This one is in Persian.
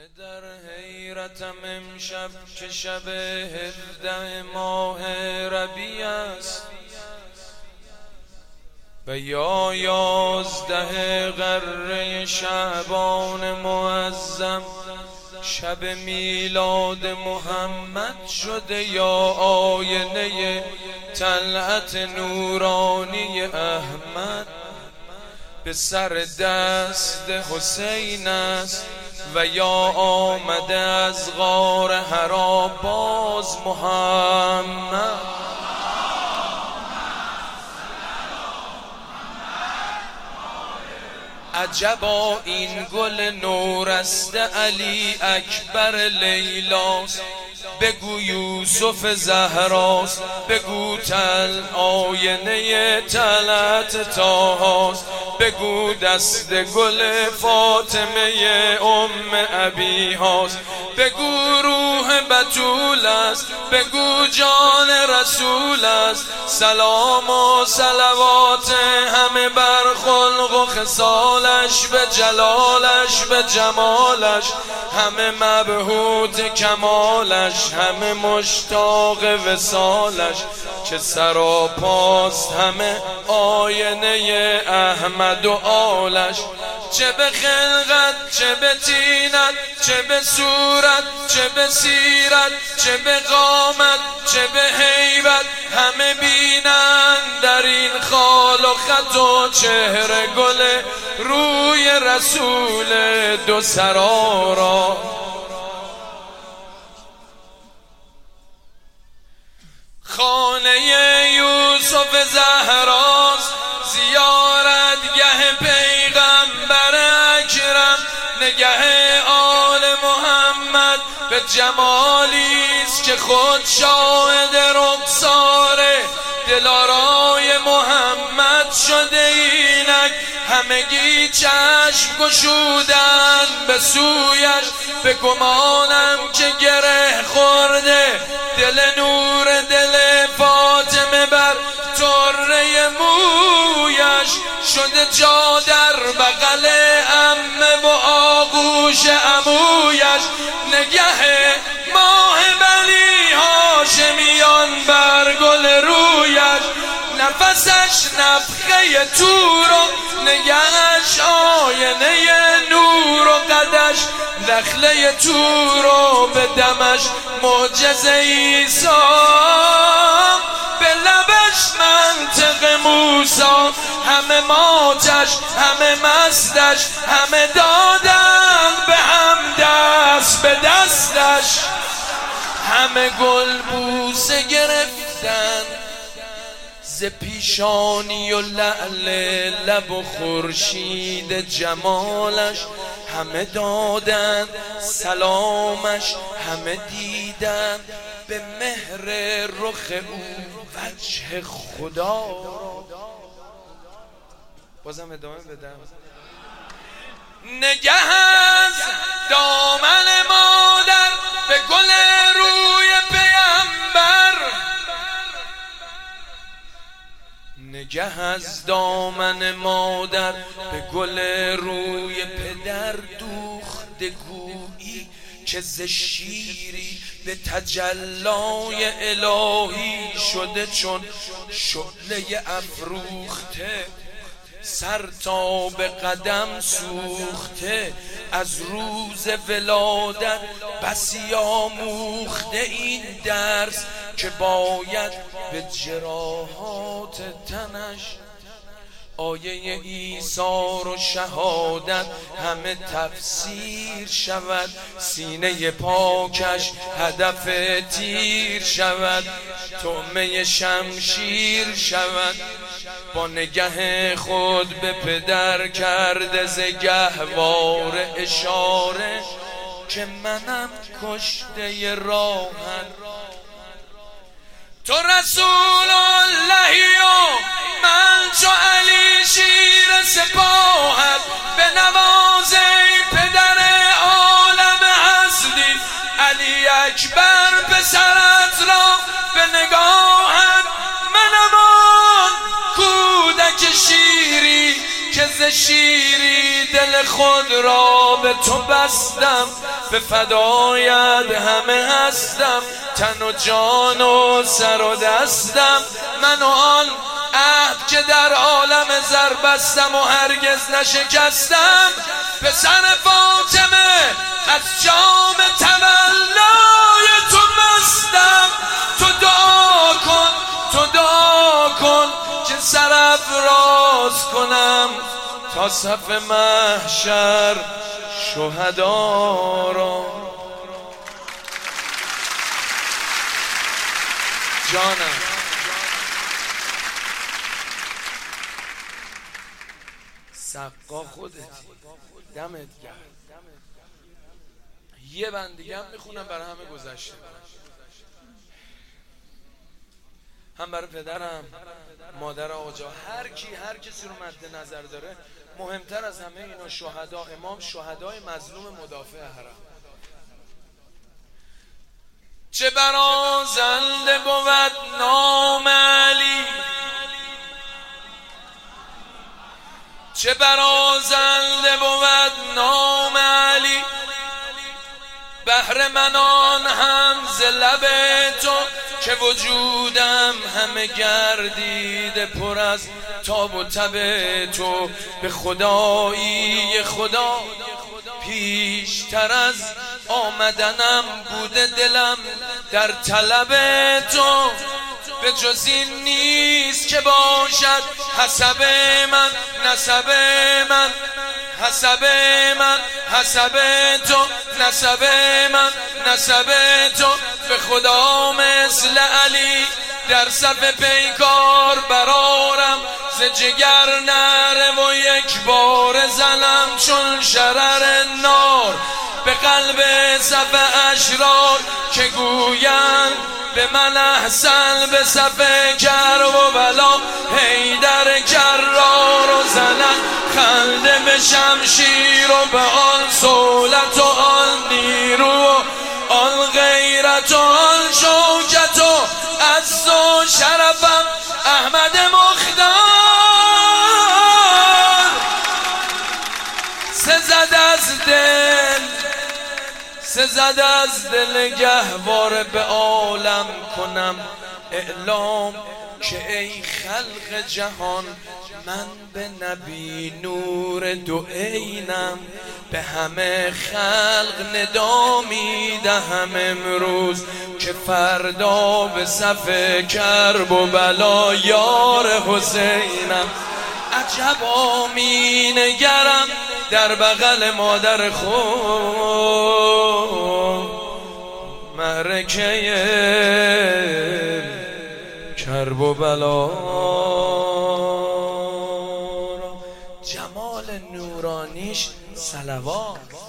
در حیرتم امشب که شب 17 ماه ربیع است و یا 11 غره شعبان معظم شب میلاد محمد شده، یا آینه طلعت نورانی احمد به سر دست حسین است و یا آمده از غار حرا باز محمد. عجبا این گل نورست علی اکبر لیلاست، بگو یوسف زهراست، بگو آینه طلعت طاهاست، بگو دست گل فاطمه ام ابی هاست، بگو روح بتول است، بگو جان رسول است. سلام و صلوات همه بر خلق و خصالش، به جلالش به جمالش، همه مبهوت کمالش، همه مشتاق وصالش. چه سراپاست همه آینه احمد و آلش، چه به خلقت چه به طینت، چه به صورت چه به سیرت، چه به قامت چه به هیبت، همه بینند در این خال و خط و چهره گل روی رسول دو سرا. خانه یوسف زهراست، زیارتگه پیغمبر اکرم، نگه آل محمد به جمالیست که خود شاهد رخساره. دلارای محمد شده اینک، همگی چشم گشودن به سویش. به گمانم که گره خورده دل نور دل فاطمه بر طره مویش، شده جا در بغل عمه و آغوش عمویش. نگه ماه بنی هاشمیان بر گل رویش، نفسش نفخه تور و نگهش آینه نور و قدش دخله تور و به دمش معجزه عیسی، به لبش منطق موسی. همه ماتش همه مستش، همه دادن به هم دست به دستش، همه گل بوسه گرفتن ز پیشانی و لعل لب و خورشید جمالش. همه دادن سلامش، همه دیدن به مهر رخ او وجه خدا. بازم ادامه بدم. نگه از دامن مادر به گل روی پیامبر، نگه از دامن مادر به گل روی پدر. دوخته گویی که ز شیری به تجلای الهی شده، چون شعله افروخته سر تا به قدم سوخته. از روز ولادت بسی آموخته این درس که باید به جراحات تنش آیه ایثار و شهادت همه تفسیر شود. سینه پاکش هدف تیر شود، طعمه شمشیر شود. با نگه خود به پدر کرده ز گهواره اشاره که منم کشته راهن. تو رسول اللهی و من چو علی شیر سپاهت، به نوازی پدر عالم هستی. علی اکبر پسرت را به نگاهت منم آن کودک شیری که ز شیری دل خود را به تو بستم، به فدایت همه هستم، تن و جان و سر و دستم. من و آن عهد که در عالم زر بستم و هرگز نشکستم، پسر فاطمه از جام تولای تو مستم. تو دعا کن، تو دعا کن که سرافراز کنم تا صف محشر شهدا را. جانم سقا خودتی، دمت گرم. یه بند دیگه هم میخونم برای همه گذشته، هم برای پدرم، مادر آقا، هر کسی رو مد نظر داره. مهمتر از همه اینا شهدا، امام شهدای مظلوم مدافع حرم. چه برازنده بود نام علی، چه برازنده بود نام علی، بهر من آن هم ز لب تو که وجودم همه گردیده پر از تاب و تب تو. به خدایی خدا پیشتر از آمدنم بوده دلم در طلب تو، به جز این نیست که باشد حسب من نسب من، حسب من حسب تو، نسب من نسب تو. به خدا مثل علی در صف پیکار برارم، ز جگر نره و یک بار زنم چون شرر نار. به قلب صف اشرار که گویند به من احسن، به صف کرب و بلا حیدر کرار و زنن خنده به شمشیر و به آن صولت و آن نیرو و آن غیرت و آن شوکت و عز و شرفم احمد مختار. سزد از دل گهواره به عالم کنم اعلام که ای خلق جهان من به نبی نور دو عینم. به همه خلق ندا میدهم امروز که فردا به صف کرب و بلا یار حسینم. عجبا می نگرم در بغل مادر خود، معرکه کرب و بلا. جمال نورانیش صلوات.